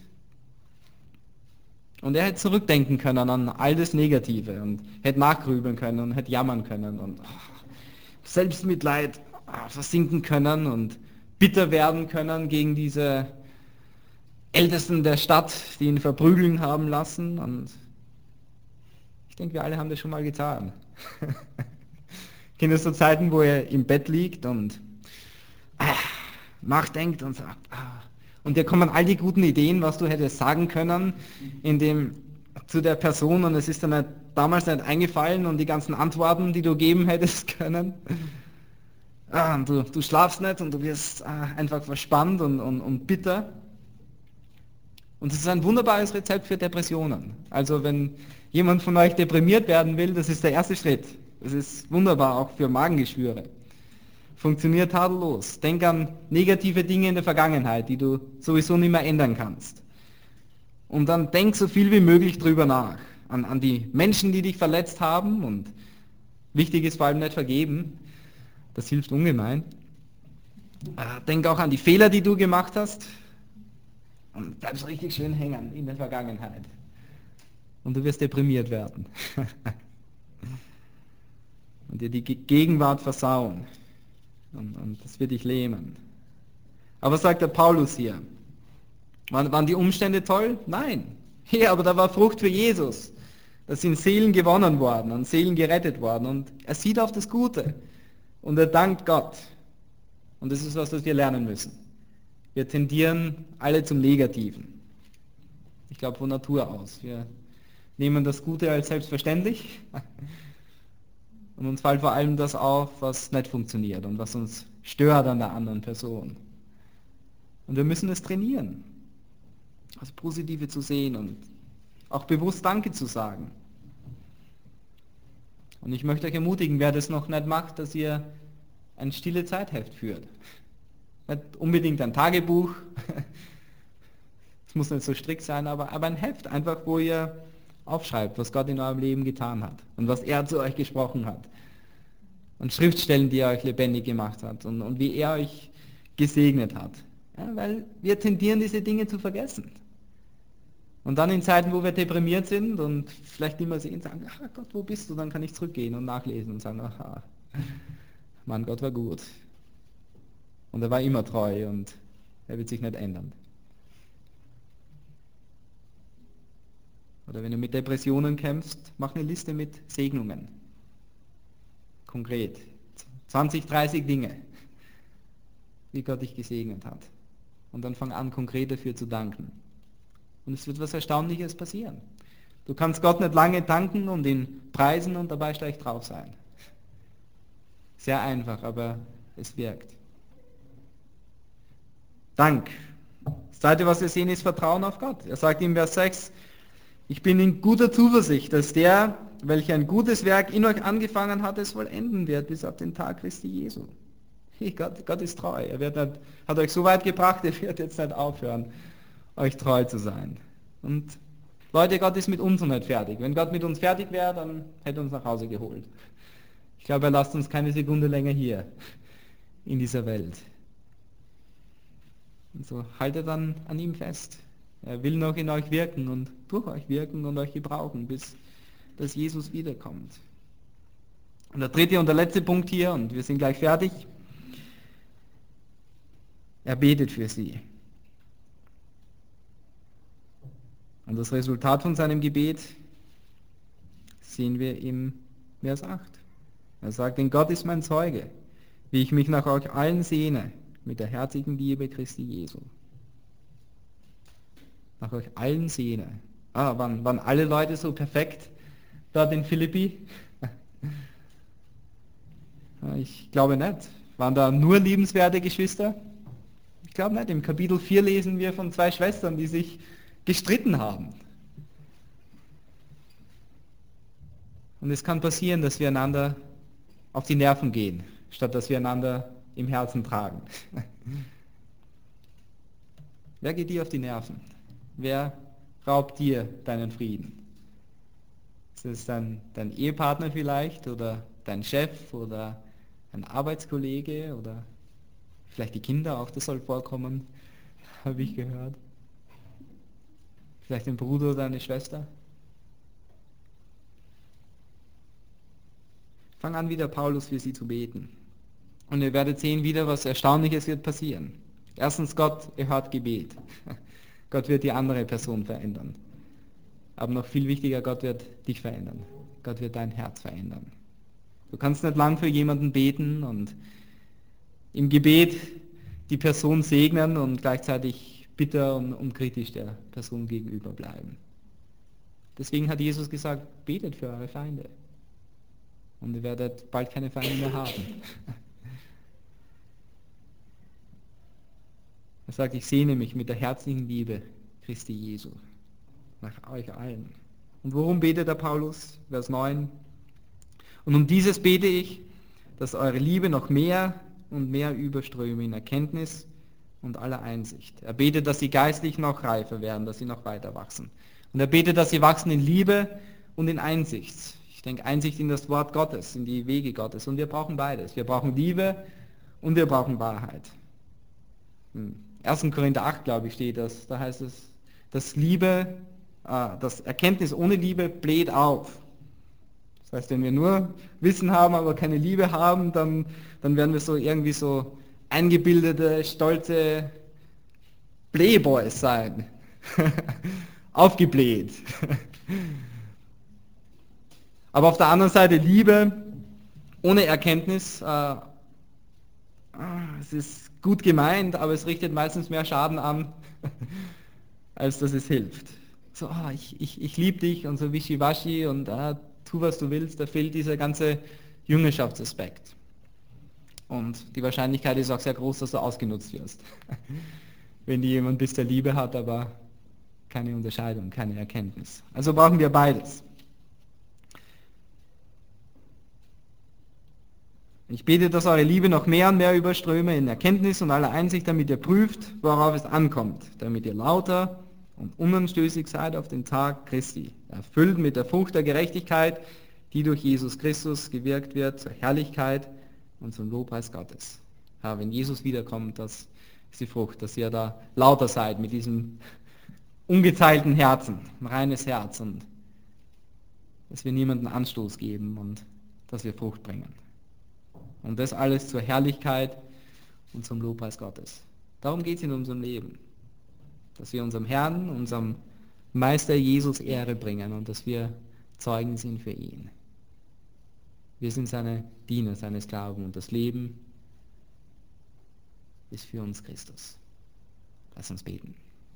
Und er hätte zurückdenken können an all das Negative und hätte nachgrübeln können und hätte jammern können und Selbstmitleid versinken können und bitter werden können gegen diese Ältesten der Stadt, die ihn verprügeln haben lassen. Und ich denke, wir alle haben das schon mal getan. Kennen so Zeiten, wo er im Bett liegt und nachdenkt und sagt, und dir kommen all die guten Ideen, was du hättest sagen können, zu der Person und es ist dir damals nicht eingefallen und die ganzen Antworten, die du geben hättest können. Und du schlafst nicht und du wirst einfach verspannt und bitter. Und es ist ein wunderbares Rezept für Depressionen. Also wenn jemand von euch deprimiert werden will, das ist der erste Schritt. Das ist wunderbar, auch für Magengeschwüre. Funktioniert tadellos. Denk an negative Dinge in der Vergangenheit, die du sowieso nicht mehr ändern kannst. Und dann denk so viel wie möglich drüber nach. An die Menschen, die dich verletzt haben und wichtig ist vor allem nicht vergeben. Das hilft ungemein. Denk auch an die Fehler, die du gemacht hast. Und bleib so richtig schön hängen in der Vergangenheit. Und du wirst deprimiert werden. Und dir die Gegenwart versauen. Und das wird dich lähmen. Aber was sagt der Paulus hier? Waren die Umstände toll? Nein. Ja, aber da war Frucht für Jesus. Da sind Seelen gewonnen worden und Seelen gerettet worden. Und er sieht auf das Gute. Und er dankt Gott. Und das ist was wir lernen müssen. Wir tendieren alle zum Negativen. Ich glaube von Natur aus. Wir nehmen das Gute als selbstverständlich. Und uns fällt vor allem das auf, was nicht funktioniert und was uns stört an der anderen Person. Und wir müssen es trainieren, das Positive zu sehen und auch bewusst Danke zu sagen. Und ich möchte euch ermutigen, wer das noch nicht macht, dass ihr ein stille Zeitheft führt. Nicht unbedingt ein Tagebuch, es muss nicht so strikt sein, aber ein Heft, einfach wo ihr aufschreibt, was Gott in eurem Leben getan hat und was er zu euch gesprochen hat. Und Schriftstellen, die er euch lebendig gemacht hat und wie er euch gesegnet hat. Ja, weil wir tendieren, diese Dinge zu vergessen. Und dann in Zeiten, wo wir deprimiert sind und vielleicht nicht mehr sehen, sagen, ach Gott, wo bist du? Dann kann ich zurückgehen und nachlesen und sagen, aha, Mann, Gott war gut. Und er war immer treu und er wird sich nicht ändern. Oder wenn du mit Depressionen kämpfst, mach eine Liste mit Segnungen. Konkret. 20, 30 Dinge, wie Gott dich gesegnet hat. Und dann fang an, konkret dafür zu danken. Und es wird was Erstaunliches passieren. Du kannst Gott nicht lange danken und ihn preisen und dabei schlecht drauf sein. Sehr einfach, aber es wirkt. Dank. Das Zweite, was wir sehen, ist Vertrauen auf Gott. Er sagt im Vers 6, ich bin in guter Zuversicht, dass der, welcher ein gutes Werk in euch angefangen hat, es vollenden wird bis auf den Tag Christi Jesu. Hey, Gott ist treu. Hat euch so weit gebracht, er wird jetzt nicht aufhören, euch treu zu sein. Und Leute, Gott ist mit uns noch nicht fertig. Wenn Gott mit uns fertig wäre, dann hätte er uns nach Hause geholt. Ich glaube, er lasst uns keine Sekunde länger hier in dieser Welt. Und so haltet dann an ihm fest. Er will noch in euch wirken und durch euch wirken und euch gebrauchen, bis dass Jesus wiederkommt. Und der dritte und der letzte Punkt hier, und wir sind gleich fertig, er betet für sie. Und das Resultat von seinem Gebet sehen wir im Vers 8. Er sagt, denn Gott ist mein Zeuge, wie ich mich nach euch allen sehne, mit der herzigen Liebe Christi Jesu. Nach euch allen sehne. Waren alle Leute so perfekt dort in Philippi? Ich glaube nicht. Waren da nur liebenswerte Geschwister? Ich glaube nicht. Im Kapitel 4 lesen wir von zwei Schwestern, die sich gestritten haben. Und es kann passieren, dass wir einander auf die Nerven gehen, statt dass wir einander im Herzen tragen. Wer geht dir auf die Nerven? Wer raubt dir deinen Frieden? Ist es dein Ehepartner vielleicht oder dein Chef oder ein Arbeitskollege oder vielleicht die Kinder, auch das soll vorkommen, habe ich gehört. Vielleicht ein Bruder oder eine Schwester. Fang an, wieder Paulus für sie zu beten. Und ihr werdet sehen, wieder was Erstaunliches wird passieren. Erstens, Gott erhört Gebet. Gott wird die andere Person verändern. Aber noch viel wichtiger, Gott wird dich verändern. Gott wird dein Herz verändern. Du kannst nicht lang für jemanden beten und im Gebet die Person segnen und gleichzeitig bitter und kritisch der Person gegenüber bleiben. Deswegen hat Jesus gesagt, betet für eure Feinde. Und ihr werdet bald keine Feinde mehr haben. Er sagt, ich sehne mich mit der herzlichen Liebe Christi Jesu nach euch allen. Und worum betet der Paulus? Vers 9. Und um dieses bete ich, dass eure Liebe noch mehr und mehr überströme in Erkenntnis und aller Einsicht. Er betet, dass sie geistlich noch reifer werden, dass sie noch weiter wachsen. Und er betet, dass sie wachsen in Liebe und in Einsicht. Ich denke, Einsicht in das Wort Gottes, in die Wege Gottes. Und wir brauchen beides. Wir brauchen Liebe und wir brauchen Wahrheit. Im 1. Korinther 8, glaube ich, steht das. Da heißt es, dass Liebe, das Erkenntnis ohne Liebe bläht auf. Das heißt, wenn wir nur Wissen haben, aber keine Liebe haben, dann werden wir so irgendwie so eingebildete, stolze Playboys sein. Aufgebläht. Aber auf der anderen Seite Liebe ohne Erkenntnis, es ist gut gemeint, aber es richtet meistens mehr Schaden an, als dass es hilft. So, ich liebe dich und so wischiwaschi und tu, was du willst, da fehlt dieser ganze Jüngerschaftsaspekt. Und die Wahrscheinlichkeit ist auch sehr groß, dass du ausgenutzt wirst. Wenn du jemand bist, der Liebe hat, aber keine Unterscheidung, keine Erkenntnis. Also brauchen wir beides. Ich bete, dass eure Liebe noch mehr und mehr überströme in Erkenntnis und aller Einsicht, damit ihr prüft, worauf es ankommt, damit ihr lauter und unanstößig seid auf den Tag Christi, erfüllt mit der Frucht der Gerechtigkeit, die durch Jesus Christus gewirkt wird, zur Herrlichkeit und zum Lobpreis Gottes. Ja, wenn Jesus wiederkommt, das ist die Frucht, dass ihr da lauter seid mit diesem ungeteilten Herzen, ein reines Herz und dass wir niemanden Anstoß geben und dass wir Frucht bringen. Und das alles zur Herrlichkeit und zum Lobpreis Gottes. Darum geht es in unserem Leben. Dass wir unserem Herrn, unserem Meister Jesus Ehre bringen und dass wir Zeugen sind für ihn. Wir sind seine Diener, seine Sklaven und das Leben ist für uns Christus. Lass uns beten.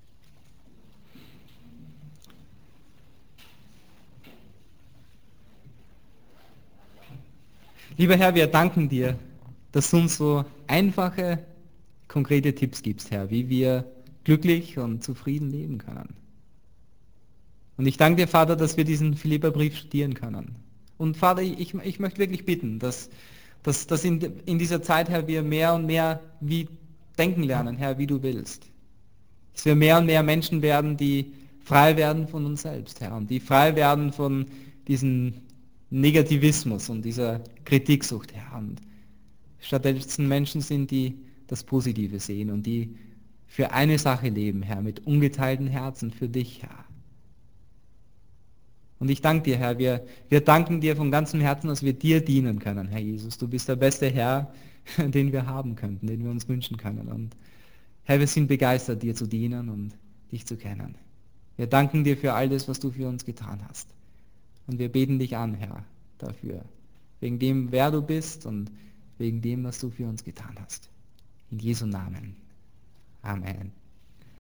Lieber Herr, wir danken dir, dass du uns so einfache, konkrete Tipps gibst, Herr, wie wir glücklich und zufrieden leben können. Und ich danke dir, Vater, dass wir diesen Philipperbrief studieren können. Und Vater, ich möchte wirklich bitten, dass in dieser Zeit, Herr, wir mehr und mehr wie denken lernen, Herr, wie du willst. Dass wir mehr und mehr Menschen werden, die frei werden von uns selbst, Herr, und die frei werden von diesem Negativismus und dieser Kritiksucht, Herr, und stattdessen Menschen sind, die das Positive sehen und die für eine Sache leben, Herr, mit ungeteilten Herzen für dich, Herr. Und ich danke dir, Herr, wir danken dir von ganzem Herzen, dass wir dir dienen können, Herr Jesus. Du bist der beste Herr, den wir haben könnten, den wir uns wünschen können. Und Herr, wir sind begeistert, dir zu dienen und dich zu kennen. Wir danken dir für all das, was du für uns getan hast. Und wir beten dich an, Herr, dafür. Wegen dem, wer du bist und wegen dem, was du für uns getan hast. In Jesu Namen. Amen.